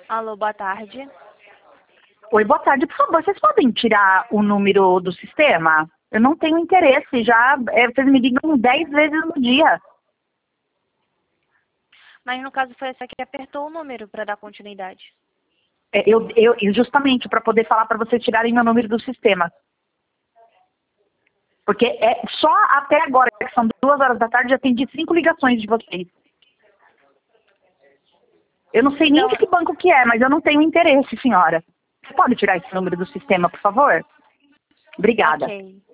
Alô, boa tarde. Oi, boa tarde. Por favor, vocês podem tirar o número do sistema? Eu não tenho interesse, vocês me ligam 10 vezes no dia. Mas no caso foi essa que apertou o número para dar continuidade. Justamente para poder falar para vocês tirarem meu número do sistema. Porque só até agora, que são 2 horas da tarde, já atendi 5 ligações de vocês. Eu não sei nem Então, de que banco que é, mas eu não tenho interesse, senhora. Você pode tirar esse número do sistema, por favor? Obrigada. ok.